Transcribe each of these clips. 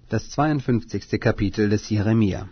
Das 52. Kapitel des Jeremia.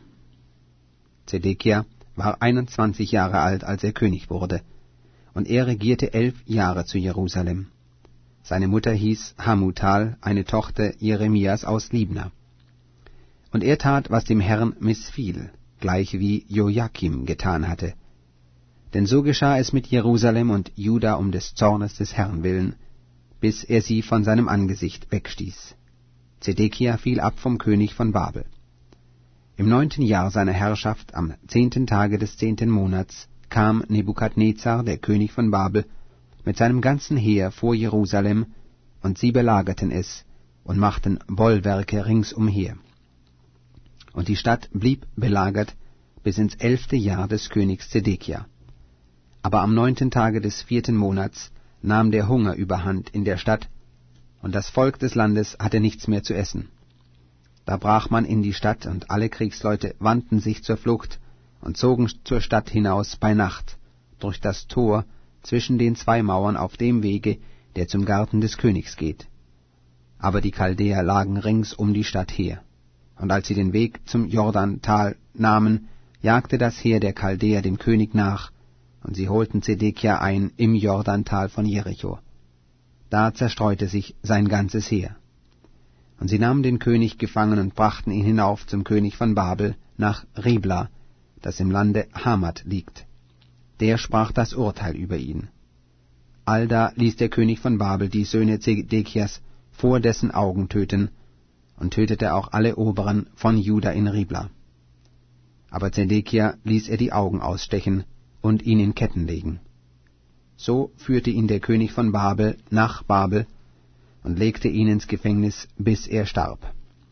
Zedekia war 21 Jahre alt, als er König wurde, und er regierte 11 Jahre zu Jerusalem. Seine Mutter hieß Hamutal, eine Tochter Jeremias aus Libna. Und er tat, was dem Herrn missfiel, gleich wie Joachim getan hatte. Denn so geschah es mit Jerusalem und Juda um des Zornes des Herrn willen, bis er sie von seinem Angesicht wegstieß. Zedekia fiel ab vom König von Babel. Im 9. Jahr seiner Herrschaft, am 10. Tage des 10. Monats, kam Nebukadnezar, der König von Babel, mit seinem ganzen Heer vor Jerusalem, und sie belagerten es und machten Bollwerke ringsumher. Und die Stadt blieb belagert bis ins 11. Jahr des Königs Zedekia. Aber am 9. Tage des 4. Monats nahm der Hunger überhand in der Stadt, und das Volk des Landes hatte nichts mehr zu essen. Da brach man in die Stadt, und alle Kriegsleute wandten sich zur Flucht und zogen zur Stadt hinaus bei Nacht, durch das Tor zwischen den 2 Mauern auf dem Wege, der zum Garten des Königs geht. Aber die Chaldäer lagen rings um die Stadt her. Und als sie den Weg zum Jordantal nahmen, jagte das Heer der Chaldäer dem König nach, und sie holten Zedekia ein im Jordantal von Jericho. Da zerstreute sich sein ganzes Heer. Und sie nahmen den König gefangen und brachten ihn hinauf zum König von Babel nach Ribla, das im Lande Hamat liegt. Der sprach das Urteil über ihn. Allda ließ der König von Babel die Söhne Zedekias vor dessen Augen töten, und tötete auch alle Oberen von Juda in Ribla. Aber Zedekia ließ er die Augen ausstechen und ihn in Ketten legen. So führte ihn der König von Babel nach Babel und legte ihn ins Gefängnis, bis er starb.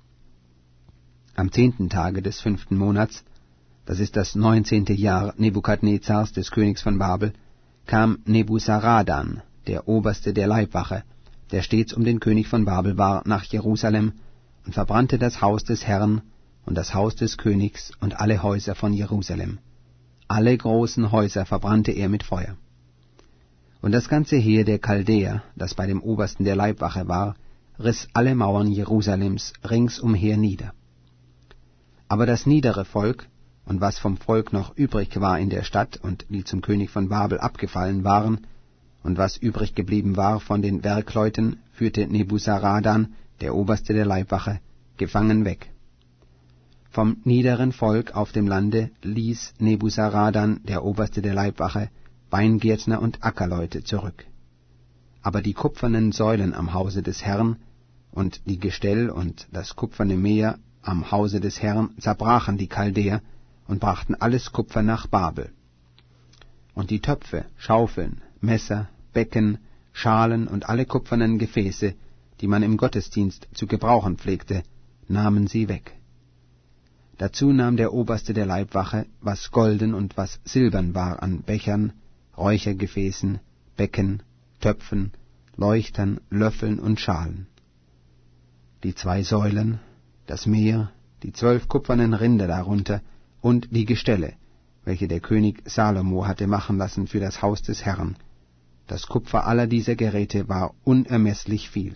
Am 10. Tage des 5. Monats, das ist das 19. Jahr Nebukadnezars, des Königs von Babel, kam Nebuzaradan, der Oberste der Leibwache, der stets um den König von Babel war, nach Jerusalem und verbrannte das Haus des Herrn und das Haus des Königs und alle Häuser von Jerusalem. Alle großen Häuser verbrannte er mit Feuer. Und das ganze Heer der Chaldäer, das bei dem Obersten der Leibwache war, riss alle Mauern Jerusalems ringsumher nieder. Aber das niedere Volk, und was vom Volk noch übrig war in der Stadt und die zum König von Babel abgefallen waren, und was übrig geblieben war von den Werkleuten, führte Nebuzaradan, der Oberste der Leibwache, gefangen weg. Vom niederen Volk auf dem Lande ließ Nebuzaradan, der Oberste der Leibwache, Weingärtner und Ackerleute zurück. Aber die kupfernen Säulen am Hause des Herrn und die Gestell und das kupferne Meer am Hause des Herrn zerbrachen die Chaldäer und brachten alles Kupfer nach Babel. Und die Töpfe, Schaufeln, Messer, Becken, Schalen und alle kupfernen Gefäße, die man im Gottesdienst zu gebrauchen pflegte, nahmen sie weg. Dazu nahm der Oberste der Leibwache, was golden und was silbern war an Bechern, Räuchergefäßen, Becken, Töpfen, Leuchtern, Löffeln und Schalen. Die 2 Säulen, das Meer, die 12 kupfernen Rinder darunter und die Gestelle, welche der König Salomo hatte machen lassen für das Haus des Herrn. Das Kupfer aller dieser Geräte war unermeßlich viel.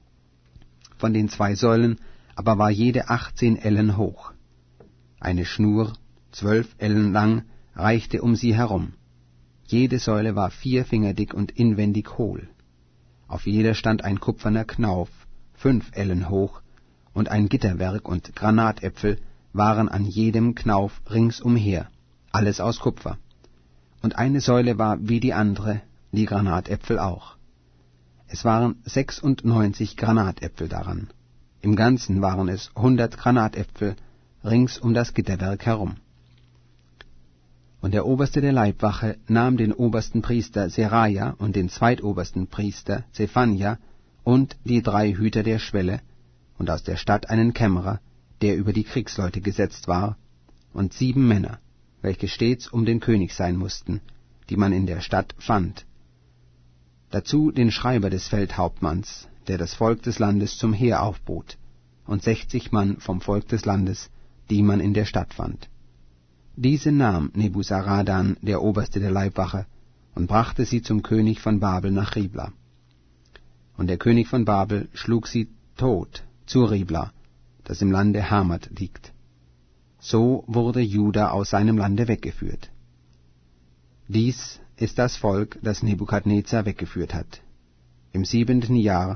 Von den 2 Säulen aber war jede 18 Ellen hoch. Eine Schnur, 12 Ellen lang, reichte um sie herum. Jede Säule war 4 Finger dick und inwendig hohl. Auf jeder stand ein kupferner Knauf, 5 Ellen hoch, und ein Gitterwerk und Granatäpfel waren an jedem Knauf ringsumher, alles aus Kupfer. Und eine Säule war wie die andere, die Granatäpfel auch. Es waren 96 Granatäpfel daran. Im Ganzen waren es 100 Granatäpfel rings um das Gitterwerk herum. Und der Oberste der Leibwache nahm den obersten Priester Seraja und den zweitobersten Priester Zephania und die 3 Hüter der Schwelle und aus der Stadt einen Kämmerer, der über die Kriegsleute gesetzt war, und 7 Männer, welche stets um den König sein mussten, die man in der Stadt fand. Dazu den Schreiber des Feldhauptmanns, der das Volk des Landes zum Heer aufbot, und 60 Mann vom Volk des Landes, die man in der Stadt fand. Diese nahm Nebuzaradan, der Oberste der Leibwache, und brachte sie zum König von Babel nach Ribla. Und der König von Babel schlug sie tot zu Ribla das im Lande Hamat liegt. So wurde Juda aus seinem Lande weggeführt. Dies ist das Volk, das Nebukadnezar weggeführt hat. Im 7. Jahr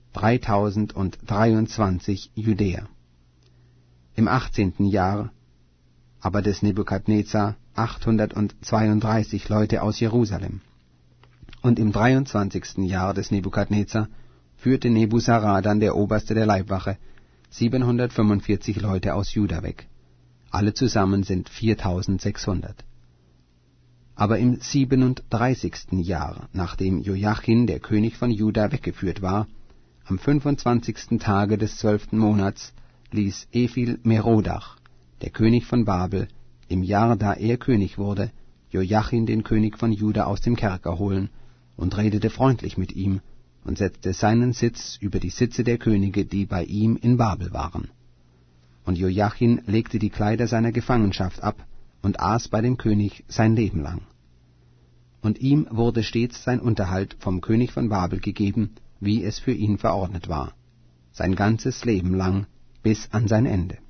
3023 Judäer. Im 18. Jahr aber des Nebukadnezar 832 Leute aus Jerusalem. Und im 23. Jahr des Nebukadnezar führte Nebuzaradan, der Oberste der Leibwache, 745 Leute aus Juda weg. Alle zusammen sind 4600. Aber im 37. Jahr, nachdem Joachim, der König von Juda, weggeführt war, am 25. Tage des 12. Monats, ließ Evil Merodach, der König von Babel, im Jahr, da er König wurde, Joachim, den König von Juda, aus dem Kerker holen und redete freundlich mit ihm und setzte seinen Sitz über die Sitze der Könige, die bei ihm in Babel waren. Und Joachim legte die Kleider seiner Gefangenschaft ab und aß bei dem König sein Leben lang. Und ihm wurde stets sein Unterhalt vom König von Babel gegeben, wie es für ihn verordnet war, sein ganzes Leben lang bis an sein Ende.